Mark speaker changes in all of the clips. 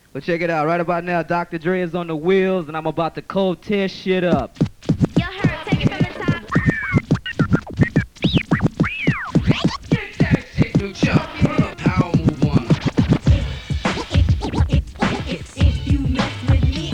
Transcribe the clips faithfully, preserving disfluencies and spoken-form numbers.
Speaker 1: But check it out, right about now, Doctor Dre is on the wheels, and I'm about to cold tear shit up.
Speaker 2: Y'all heard, take it from the top.
Speaker 3: Get that shit, you chump. Power move on.
Speaker 2: If you mess with me.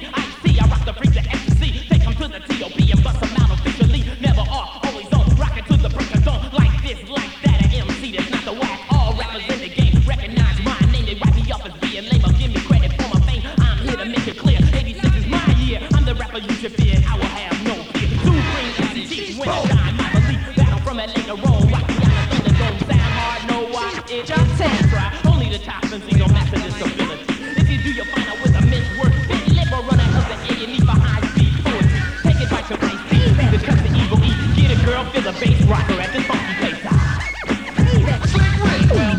Speaker 4: T O P and bust them out officially. Never off, always on, rockin' to format later on. Rock the island, thunder don't sound hard, no why it just ten try. Only the top and see no master disability. If you do your final with a miswork, bit lip or run out of the A and E for high speed poetry. Take it right to my feet, because the evil E. Get a girl, feel the bass rocker at this funky place.
Speaker 3: Slick Rick. Well,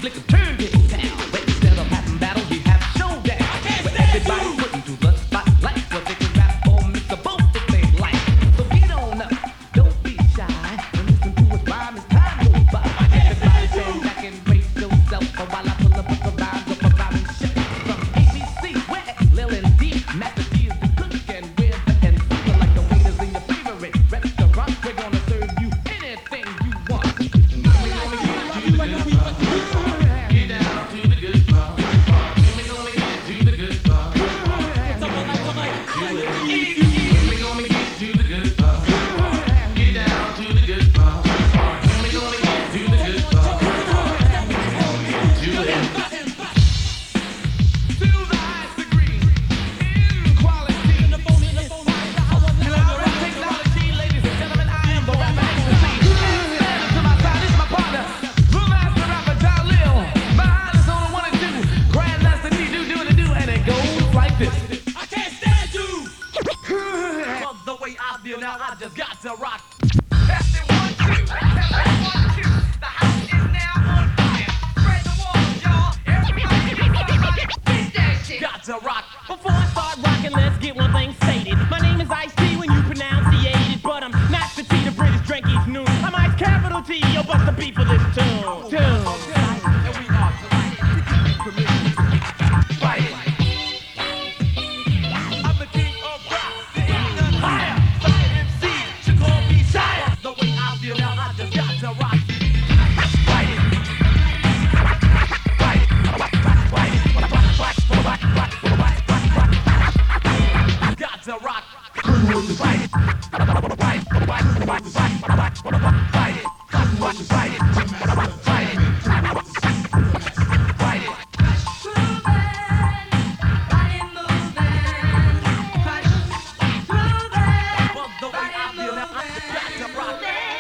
Speaker 4: flick a turn to his town. But instead of having battles, we have showdown. Where everybody put into the spotlight, where they can rap or mix the both if they like. So get on up, don't be shy, and listen to his rhyme as time goes by. Everybody stand back and brace yourself, for while I pull up with the rhymes up around and shut. From A B C, where Lil and D, Master G is the cook, and we're the M C. Like the waiters in your favorite restaurant, we're gonna serve you anything you want.
Speaker 3: Get down to the good part. We gonna get to the good part. We gonna get to the good part. Get down to the good part. We gonna get to the good part. Do it.
Speaker 4: Still the highest degree in quality. Elaborate technology, ladies and gentlemen, I am the rapper ecstasy. Standing to my side is my partner, the master rapper Jalil. Behind us on the one and two, Grandmaster D do do the do, and it goes like this. I can't stand you. Love the way I feel now. I just got to rock.
Speaker 3: Testing one, two. Testing one, two. The house is now on fire. Spread the walls, y'all. Everybody get that shit.
Speaker 4: Got to rock. Before I start rocking, let's get one thing stated. My name is Ice-T when you pronunciate it, but I'm not the T, the British drinkies noon. I'm Ice capital T, yo, bust the beat for this tune. Tune.
Speaker 3: And we are delighted to give you permission to fight it.
Speaker 4: I'm the king of rock, the none higher. Fire M C should call me sire. The way I feel now, I just got to rock.
Speaker 3: Fight it. Fight it. Fight it.
Speaker 4: Got to rock.
Speaker 3: Fight it. Fight it. Fight it. Fight it. Fight it. Fight it.
Speaker 4: Well, the way I feel now, I just got to rock.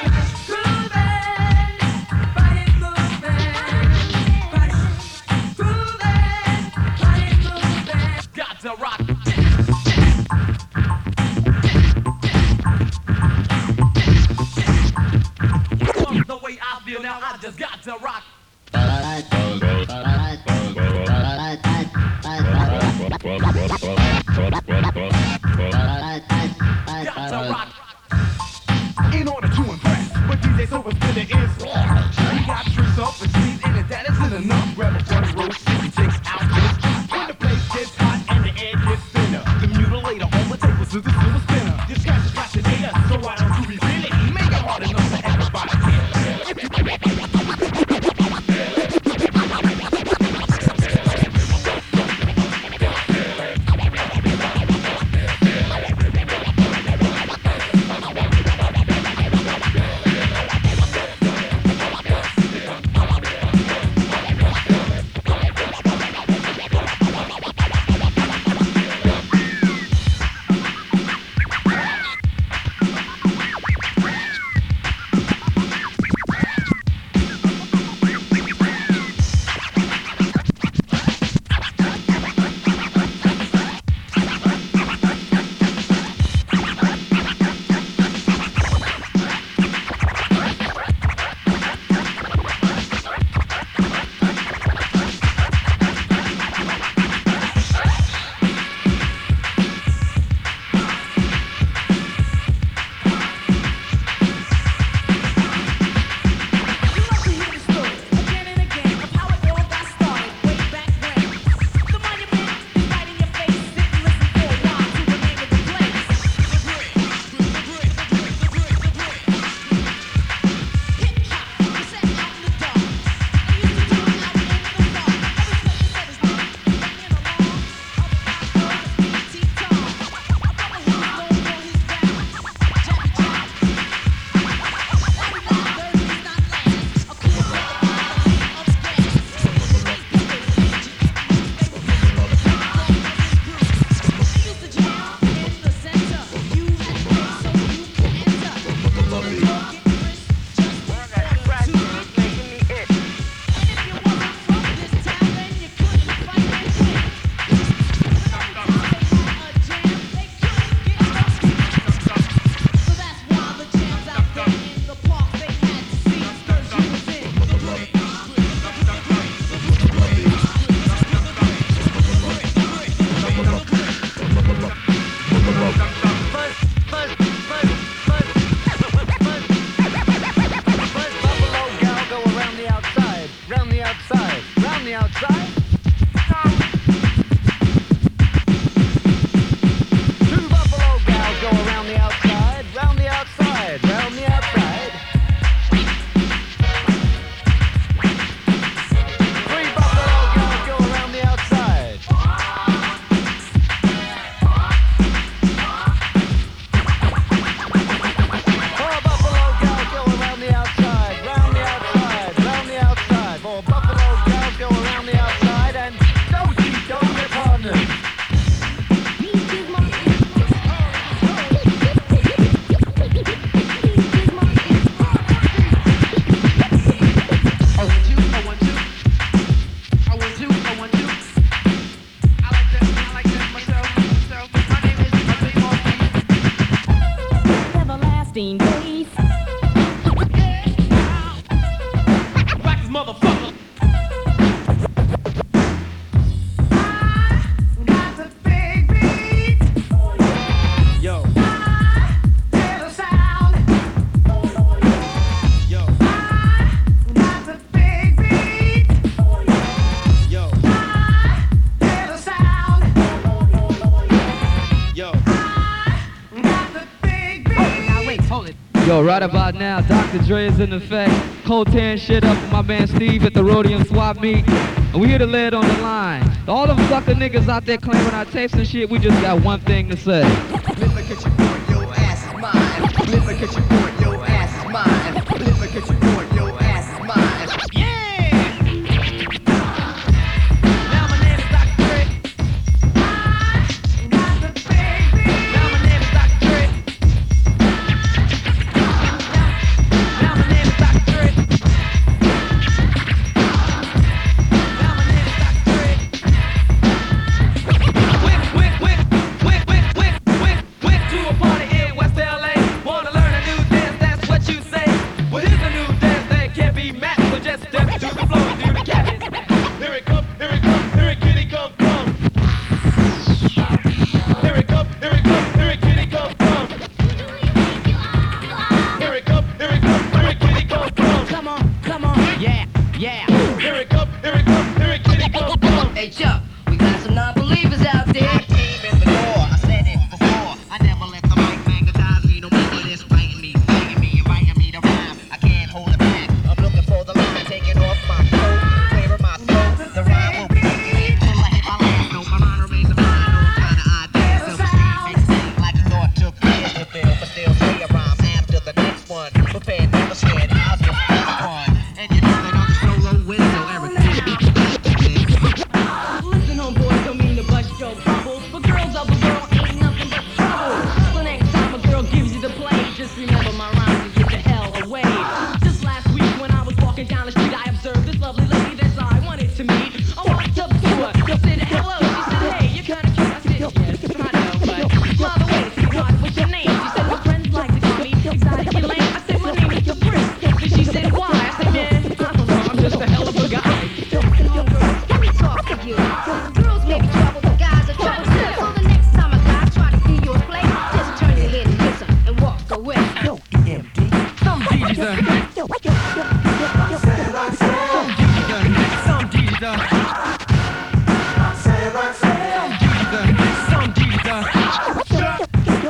Speaker 4: Got to rock. Well, the way I feel now, I just got to rock. Got to rock.
Speaker 5: In order to impress, but D J Silver Spinner is we got tricks up and trees in it, that isn't enough. Grab a front row, city chicks out this. When the place gets hot and the air gets thinner, the mutilator on the table is the silver spinner. This guy's a fascinator, so why don't you reveal it? Make it hard enough for everybody to hear.
Speaker 4: sixteen days. Rock this motherfucker.
Speaker 5: Got the big beat.
Speaker 4: Yo,
Speaker 5: Hear the sound.
Speaker 4: yo,
Speaker 5: Got the big beat.
Speaker 4: yo,
Speaker 5: Hear the sound.
Speaker 4: yo.
Speaker 5: Got the big beat.
Speaker 1: Now wait, hold it. Yo, right about now, Doctor Dre is in effect. Cold tearing shit up with my man Steve at the Rhodium Swap Meet. And we here to lay it on the line. All them sucker niggas out there claiming our tapes and shit, we just got one thing to say.
Speaker 6: Live like it's your boy, your ass is mine. Live like it's your boy, your ass is mine. Live like it's your boy, your ass is mine.
Speaker 4: Yeah! Now my name is Doctor Dre.
Speaker 5: Got the big beat.
Speaker 4: Now my name is Doctor Dre. Now my name is Doctor Dre. Now my name is Doctor Dre. Quick, quick, quick, quick, quick, quick, quick, quick to a party in West L A. Wanna learn a new dance? That's what you say. Well, here's a new dance that can't be matched. So just step to the floor and do the cabin. Here it come, here it come, here it kitty come from. Here it come, here it come, here it kitty come from. Here it come, here it come, here it kitty come from. Come on, come on, yeah, yeah. Here it come, here it come, here it kitty come from.
Speaker 7: Hey Chuck, we got some non-believers out there.
Speaker 6: Came in the door, I said it before. I never let the mic magnetize me. No matter this, biting me, banging me, inviting me to rhyme. I can't hold it back. I'm looking for the line, taking off my coat, clearing my throat. The rhyme will be making it till I hit my last note. My mind remains a mind, no kind of idea. Silver Street makes it seem like a thought took years to build, but still say a rhyme after the next one. Prepared, never scared, I'll just have fun. And you know that I'm the solo window, Eric.
Speaker 4: Listen, homeboy, don't mean to bust your bubble, but girls of the world ain't nothing but trouble. So next time a girl gives you the play, just remember my rhymes and get the hell away. Just last week when I was walking down the street, I observed this lovely lady that I wanted to meet. I walked up to her, I said hello. She said, hey, you're kinda cute. I said, yes, I know, but by the way, sweetheart, what's your name? She said, my friends like to call me Exotic Elaine. I said, my name is Caprice. And she said, why? I said, man, I don't know, I'm just a hell of a guy.
Speaker 2: Let me talk to you. Girls may be trouble, but guys are trouble too. So the next time a guy try to see your play, just turn your head and kiss him and walk away.
Speaker 4: Some D Js are. Some D Js are. Some D Js are.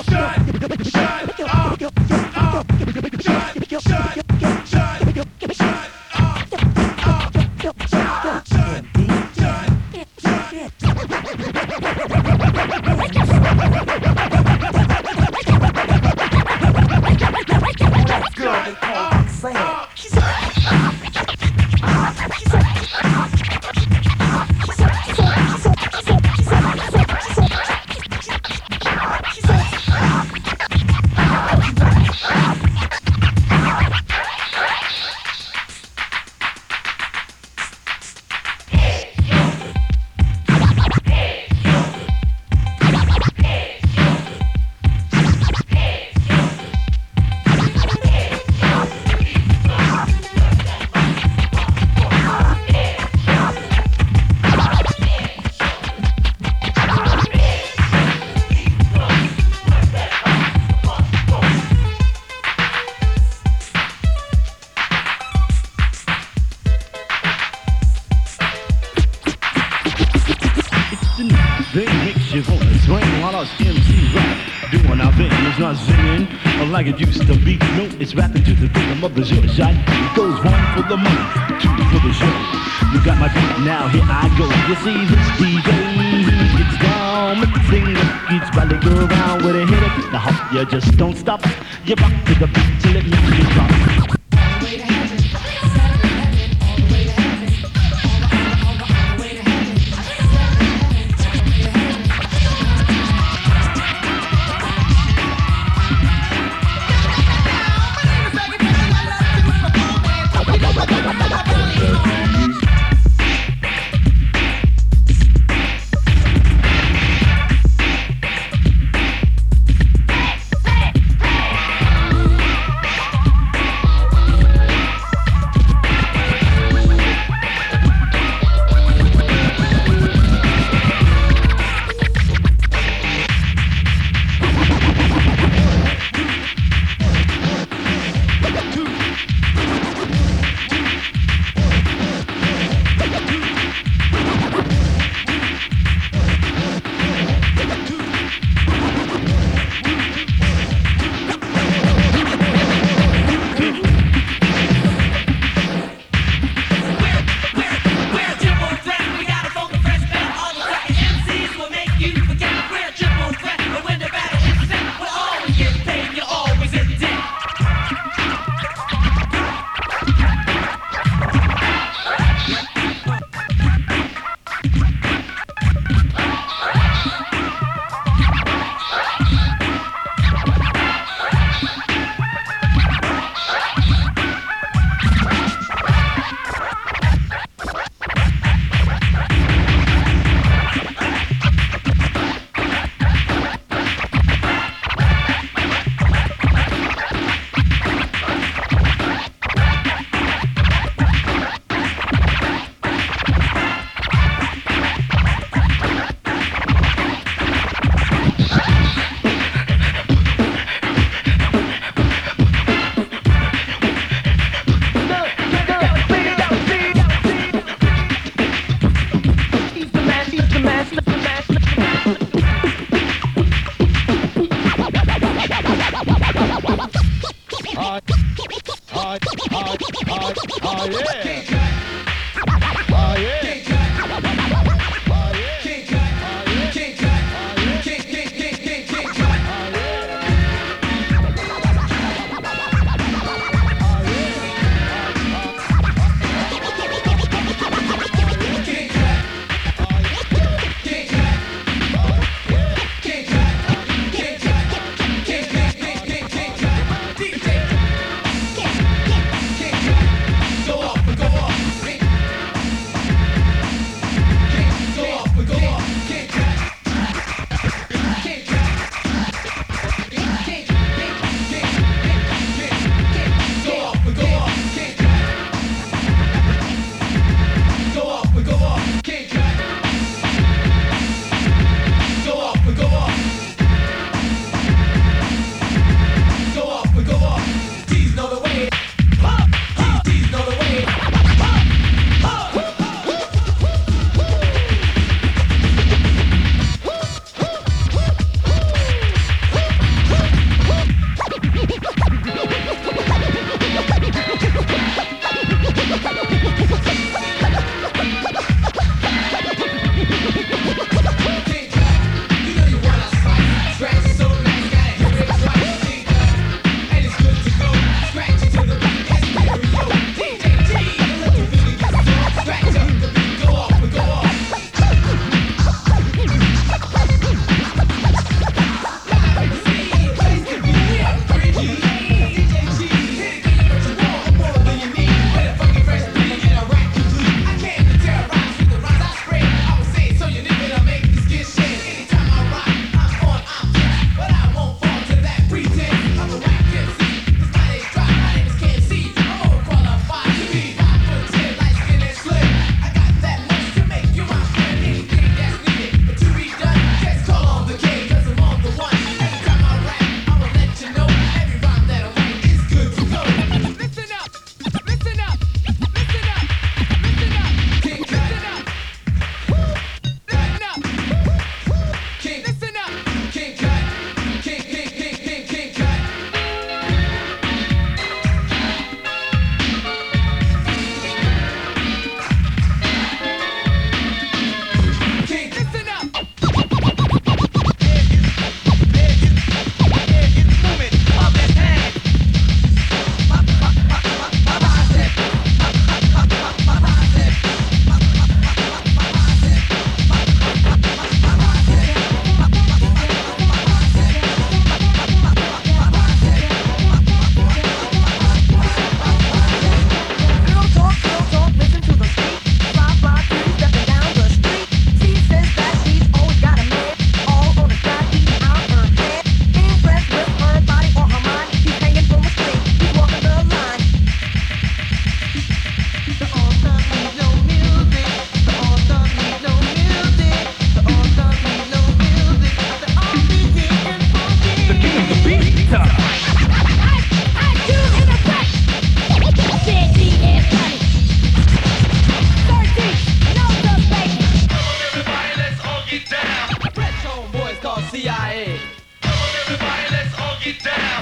Speaker 8: They makes you wanna swing while us M Cs rap. Doing our thing, it's not singing like it used to be. No, it's rapping to the rhythm of the show. Shot. It goes one for the money, two for the show. You got my beat, now here I go. You see this D J, he gets down with the thing that keeps while they go around with a hit it. Now hop, you just don't stop. You rock to the beat till it makes you drop.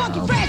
Speaker 9: funky rap.